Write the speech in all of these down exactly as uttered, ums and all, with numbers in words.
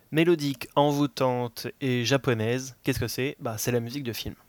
Mélodique, envoûtante et japonaise, qu'est-ce que c'est? Bah, c'est la musique de film.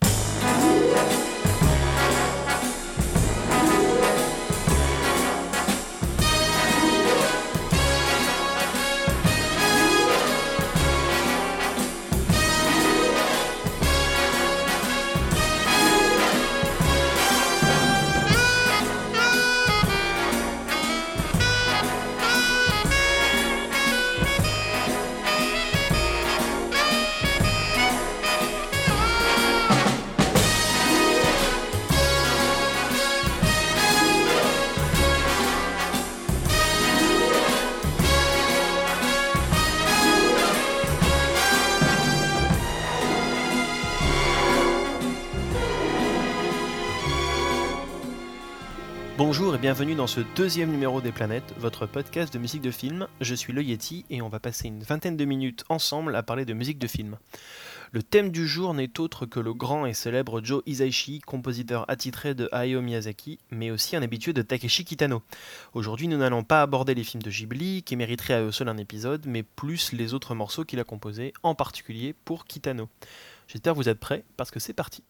Bonjour et bienvenue dans ce deuxième numéro des Planètes, votre podcast de musique de film. Je suis le Yeti et on va passer une vingtaine de minutes ensemble à parler de musique de film. Le thème du jour n'est autre que le grand et célèbre Joe Hisaishi, compositeur attitré de Hayao Miyazaki, mais aussi un habitué de Takeshi Kitano. Aujourd'hui, nous n'allons pas aborder les films de Ghibli, qui mériteraient à eux seuls un épisode, mais plus les autres morceaux qu'il a composés, en particulier pour Kitano. J'espère que vous êtes prêts, parce que c'est parti.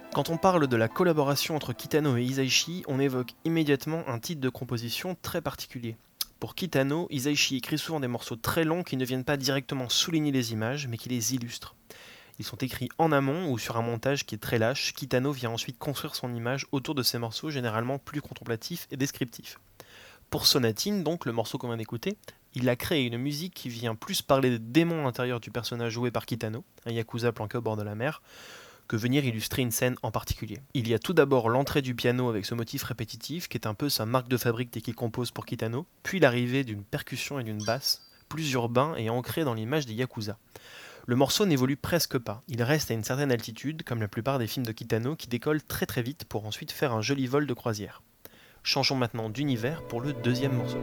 Quand on parle de la collaboration entre Kitano et Hisaishi, on évoque immédiatement un type de composition très particulier. Pour Kitano, Hisaishi écrit souvent des morceaux très longs qui ne viennent pas directement souligner les images, mais qui les illustrent. Ils sont écrits en amont ou sur un montage qui est très lâche. Kitano vient ensuite construire son image autour de ces morceaux généralement plus contemplatifs et descriptifs. Pour Sonatine, donc, le morceau qu'on vient d'écouter, il a créé une musique qui vient plus parler des démons intérieurs du personnage joué par Kitano, un yakuza planqué au bord de la mer, que venir illustrer une scène en particulier. Il y a tout d'abord l'entrée du piano avec ce motif répétitif, qui est un peu sa marque de fabrique dès qu'il compose pour Kitano, puis l'arrivée d'une percussion et d'une basse, plus urbain et ancré dans l'image des yakuza. Le morceau n'évolue presque pas, il reste à une certaine altitude, comme la plupart des films de Kitano qui décollent très très vite pour ensuite faire un joli vol de croisière. Changeons maintenant d'univers pour le deuxième morceau.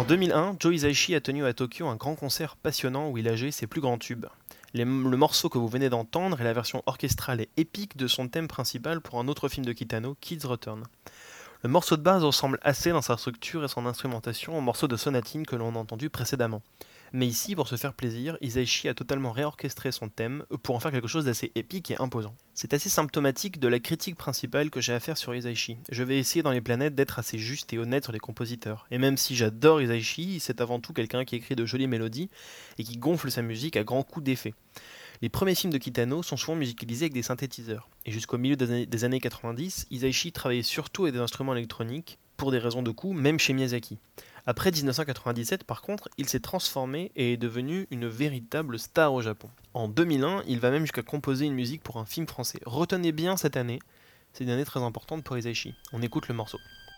deux mille un, Joe Hisaishi a tenu à Tokyo un grand concert passionnant où il a joué ses plus grands tubes. Les- le morceau que vous venez d'entendre est la version orchestrale et épique de son thème principal pour un autre film de Kitano, Kids Return. Le morceau de base ressemble assez dans sa structure et son instrumentation au morceau de sonatine que l'on a entendu précédemment. Mais ici, pour se faire plaisir, Hisaishi a totalement réorchestré son thème pour en faire quelque chose d'assez épique et imposant. C'est assez symptomatique de la critique principale que j'ai à faire sur Hisaishi. Je vais essayer dans les planètes d'être assez juste et honnête sur les compositeurs. Et même si j'adore Hisaishi, c'est avant tout quelqu'un qui écrit de jolies mélodies et qui gonfle sa musique à grands coups d'effets. Les premiers films de Kitano sont souvent musicalisés avec des synthétiseurs. Et jusqu'au milieu des années, des années quatre-vingt-dix, Hisaishi travaillait surtout avec des instruments électroniques, pour des raisons de coût, même chez Miyazaki. Après dix-neuf cent quatre-vingt-dix-sept, par contre, il s'est transformé et est devenu une véritable star au Japon. En deux mille un, il va même jusqu'à composer une musique pour un film français. Retenez bien cette année, c'est une année très importante pour Hisaishi. On écoute le morceau.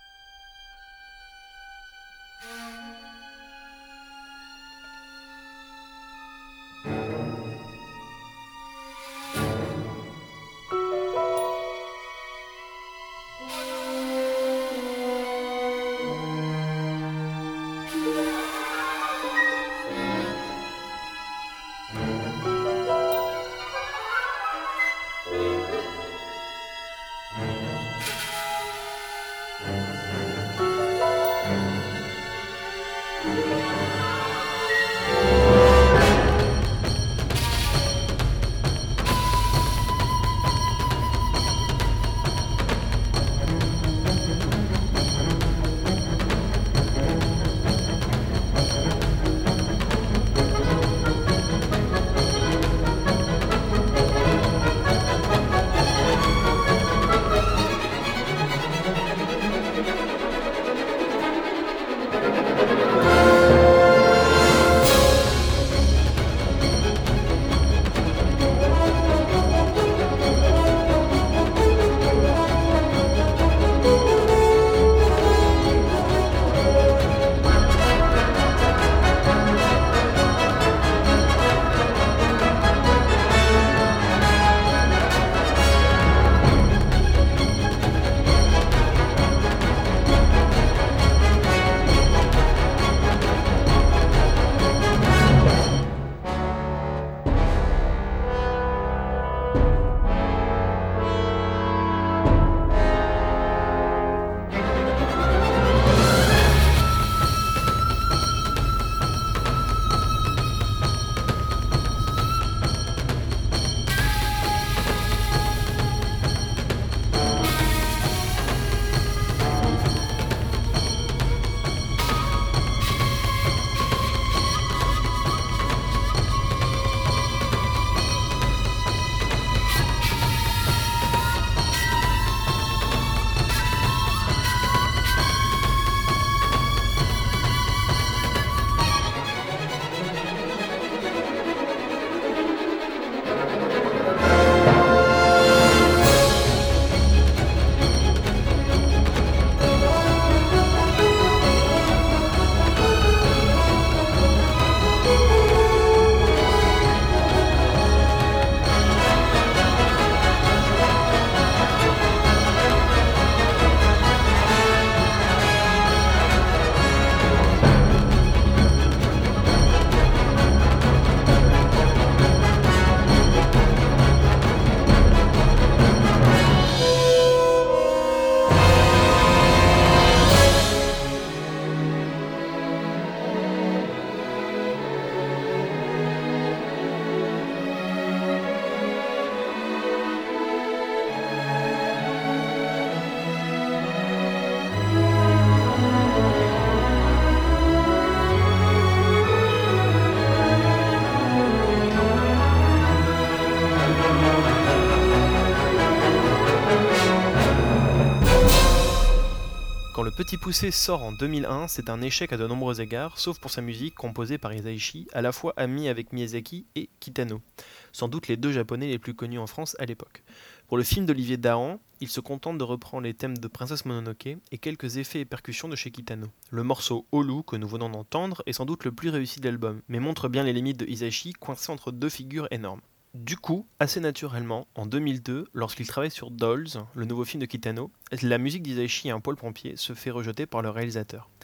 Quand Le Petit Poucet sort en deux mille un, c'est un échec à de nombreux égards, sauf pour sa musique composée par Hisaishi, à la fois ami avec Miyazaki et Kitano, sans doute les deux japonais les plus connus en France à l'époque. Pour le film d'Olivier Dahan, il se contente de reprendre les thèmes de Princesse Mononoke et quelques effets et percussions de chez Kitano. Le morceau Olu, que nous venons d'entendre, est sans doute le plus réussi de l'album, mais montre bien les limites de Hisaishi coincé entre deux figures énormes. Du coup, assez naturellement, en deux mille deux, lorsqu'il travaille sur Dolls, le nouveau film de Kitano, la musique d'Hisaishi et un poil pompier se fait rejeter par le réalisateur.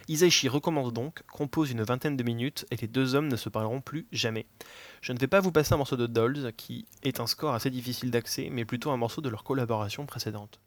Hisaishi recommence donc, compose une vingtaine de minutes et les deux hommes ne se parleront plus jamais. Je ne vais pas vous passer un morceau de Dolls, qui est un score assez difficile d'accès, mais plutôt un morceau de leur collaboration précédente.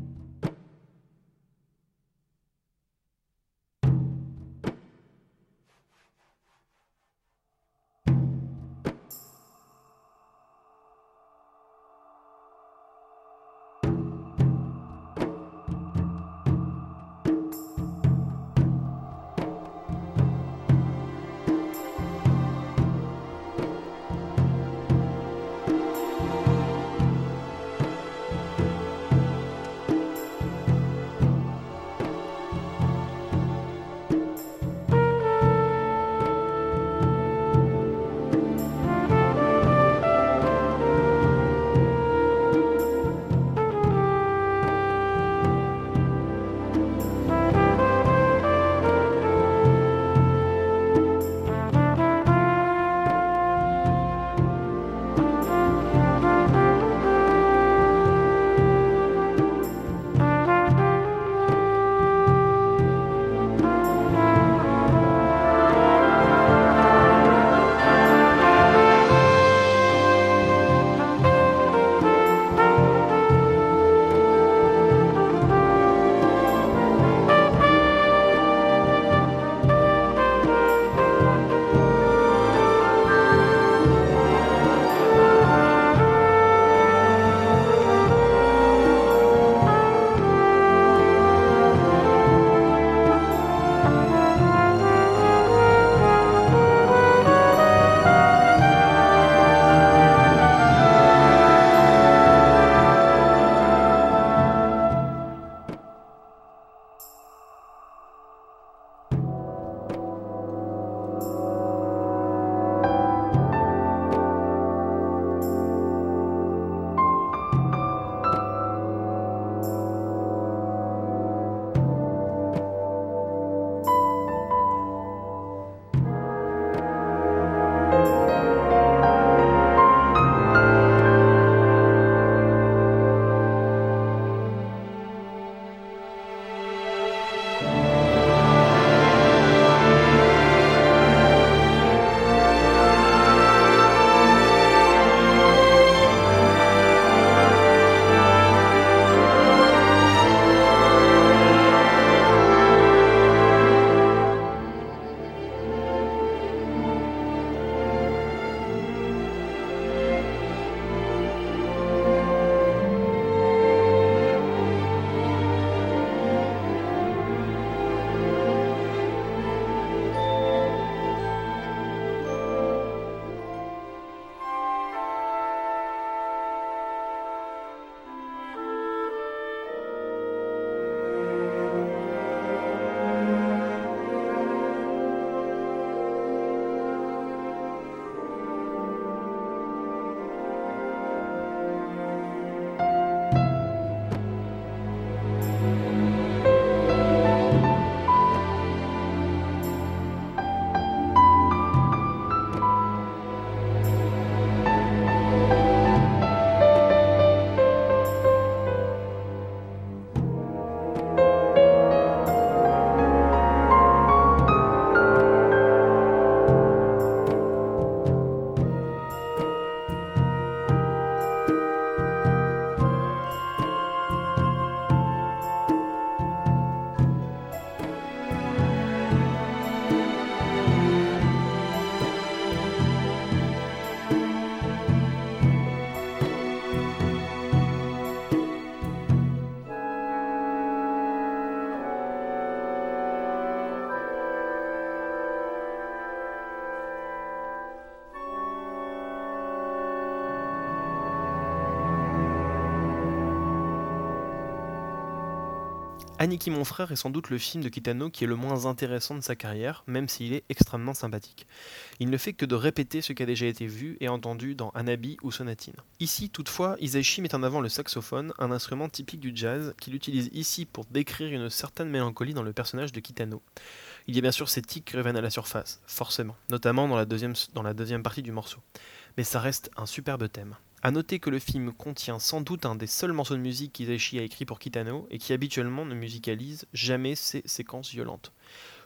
Aniki mon frère est sans doute le film de Kitano qui est le moins intéressant de sa carrière, même s'il est extrêmement sympathique. Il ne fait que de répéter ce qui a déjà été vu et entendu dans Hanabi ou Sonatine. Ici, toutefois, Hisaishi met en avant le saxophone, un instrument typique du jazz, qu'il utilise ici pour décrire une certaine mélancolie dans le personnage de Kitano. Il y a bien sûr ces tics qui reviennent à la surface, forcément, notamment dans la deuxième, dans la deuxième partie du morceau. Mais ça reste un superbe thème. A noter que le film contient sans doute un des seuls morceaux de musique qu'Hisaishi a écrit pour Kitano et qui habituellement ne musicalise jamais ces séquences violentes.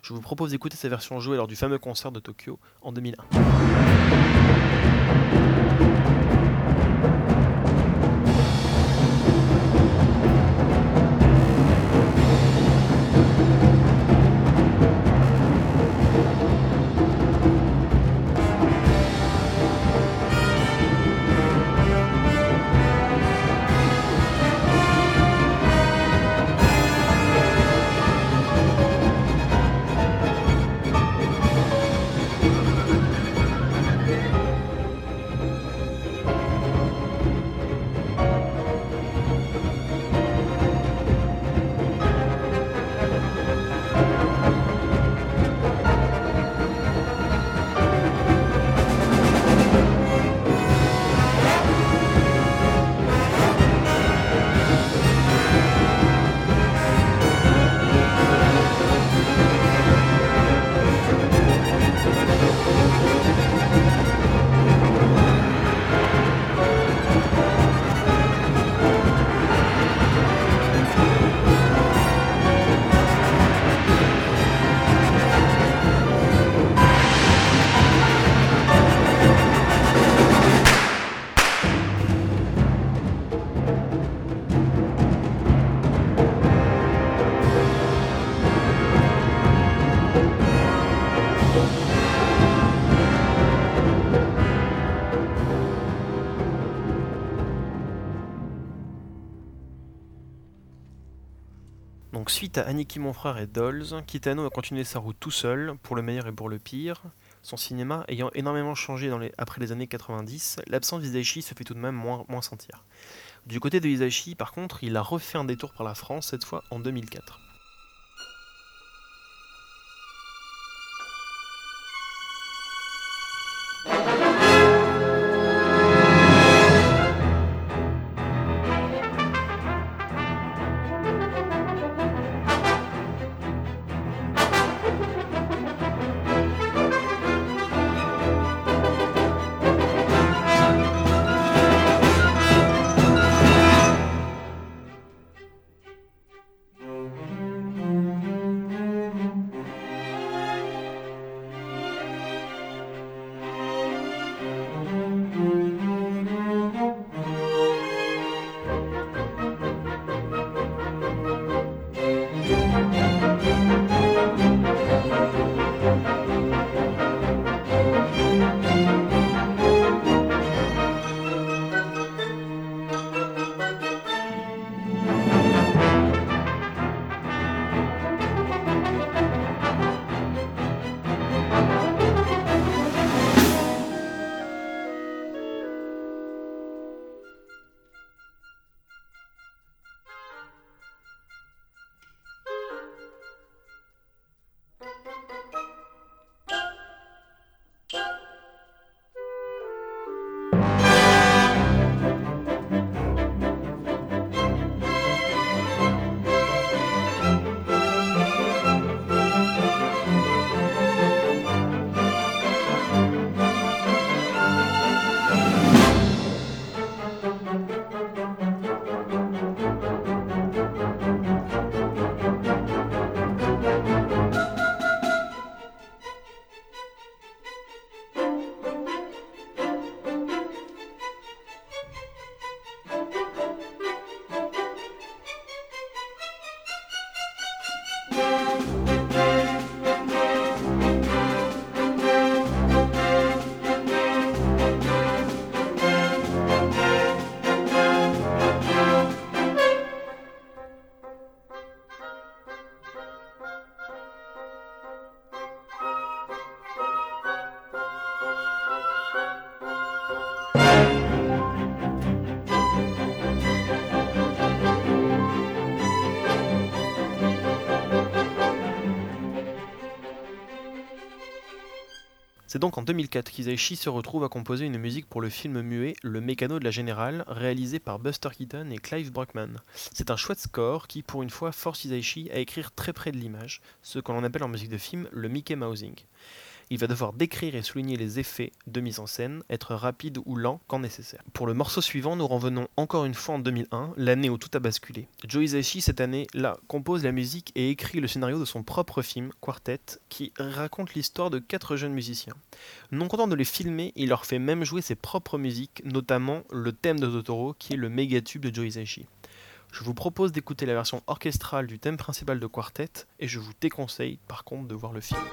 Je vous propose d'écouter sa version jouée lors du fameux concert de Tokyo en deux mille un. Donc suite à Aniki mon frère et Dolls, Kitano a continué sa route tout seul, pour le meilleur et pour le pire. Son cinéma ayant énormément changé dans les, après les années quatre-vingt-dix, l'absence d'Hisaishi se fait tout de même moins, moins sentir. Du côté de Hisaishi, par contre, il a refait un détour par la France, cette fois en deux mille quatre. C'est donc en deux mille quatre qu'Hisaishi se retrouve à composer une musique pour le film muet Le Mécano de la Générale, réalisé par Buster Keaton et Clive Bruckman. C'est un chouette score qui, pour une fois, force Hisaishi à écrire très près de l'image, ce que l'on appelle en musique de film le Mickey Mousing. il va devoir décrire et souligner les effets de mise en scène, être rapide ou lent quand nécessaire. Pour le morceau suivant, nous revenons encore une fois en deux mille un, l'année où tout a basculé. Joe Hisaishi, cette année-là, compose la musique et écrit le scénario de son propre film, Quartet, qui raconte l'histoire de quatre jeunes musiciens. Non content de les filmer, il leur fait même jouer ses propres musiques, notamment le thème de Totoro, qui est le méga tube de Joe Hisaishi. Je vous propose d'écouter la version orchestrale du thème principal de Quartet, et je vous déconseille par contre de voir le film.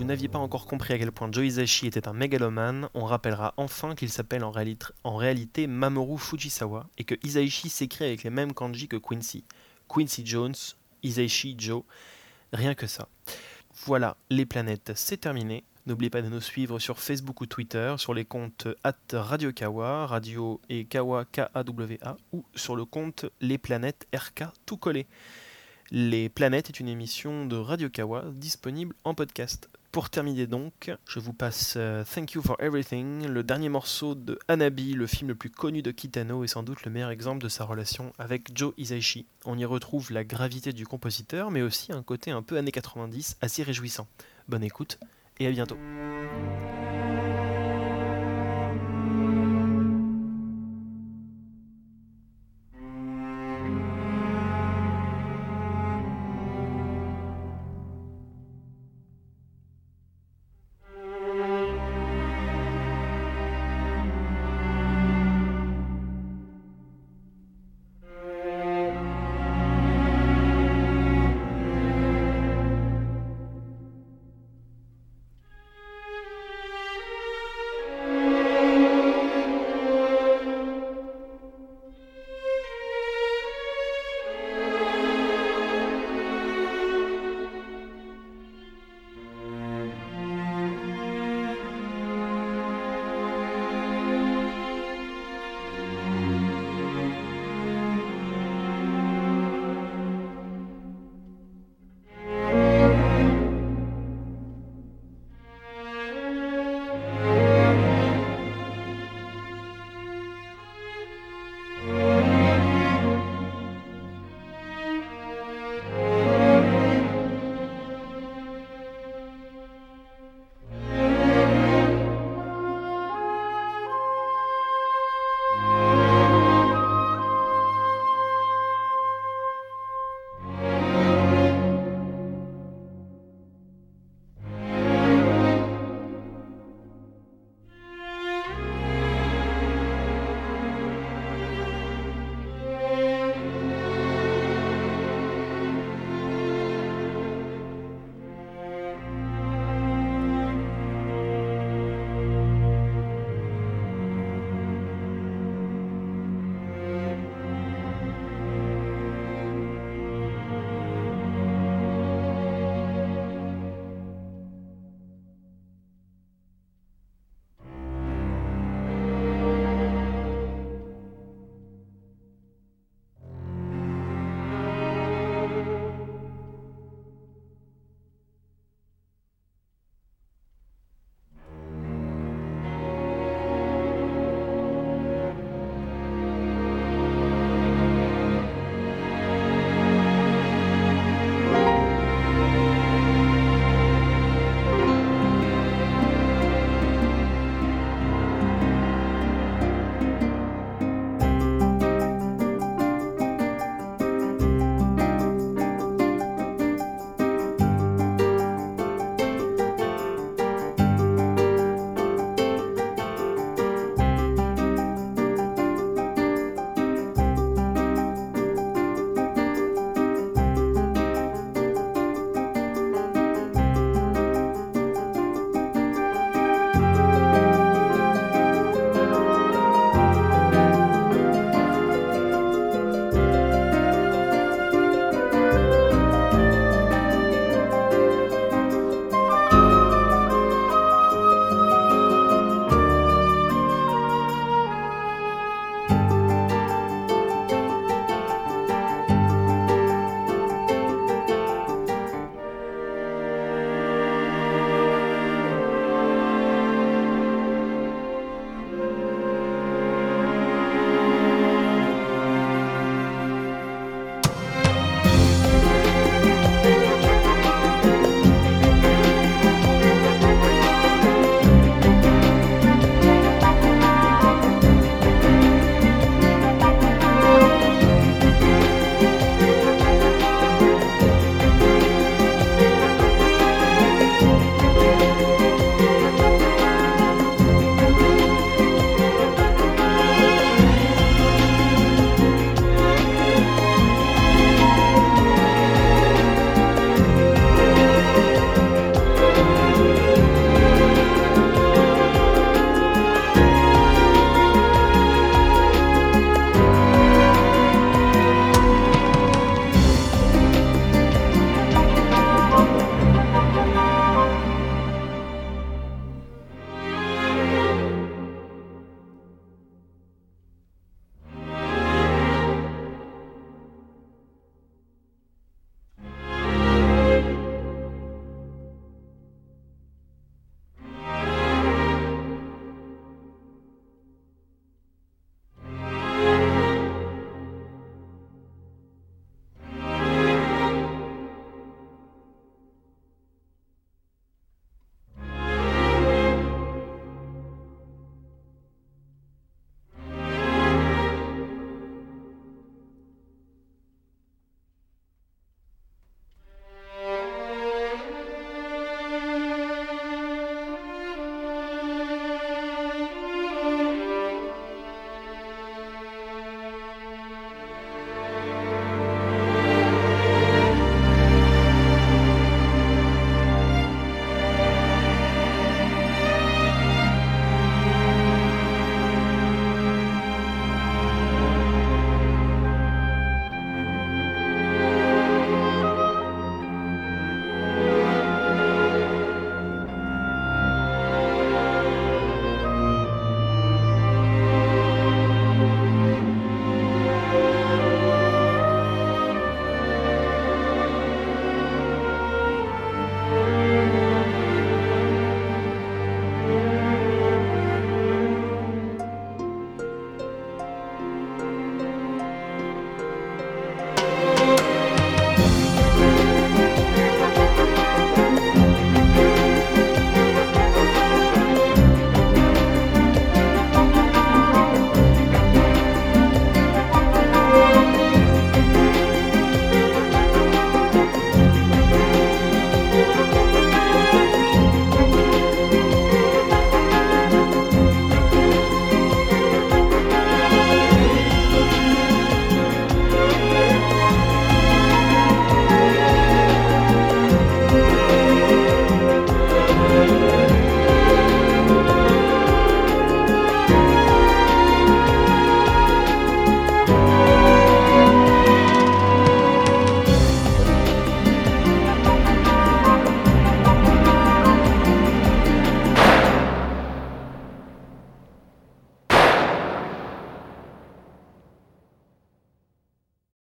n'aviez pas encore compris à quel point Joe Hisaishi était un mégalomane, on rappellera enfin qu'il s'appelle en, réali- en réalité Mamoru Fujisawa et que Hisaishi s'écrit avec les mêmes kanji que Quincy. Quincy Jones, Hisaishi Joe, rien que ça. Voilà, les planètes, c'est terminé. N'oubliez pas de nous suivre sur Facebook ou Twitter, sur les comptes arobase Radio Kawa, Radio et Kawa K A W A, ou sur le compte Les Planètes R K tout collé. Les Planètes est une émission de Radio Kawa disponible en podcast. Pour terminer donc, je vous passe uh, Thank You for Everything, le dernier morceau de Hanabi, le film le plus connu de Kitano et sans doute le meilleur exemple de sa relation avec Joe Hisaishi. On y retrouve la gravité du compositeur, mais aussi un côté un peu années quatre-vingt-dix assez réjouissant. Bonne écoute et à bientôt.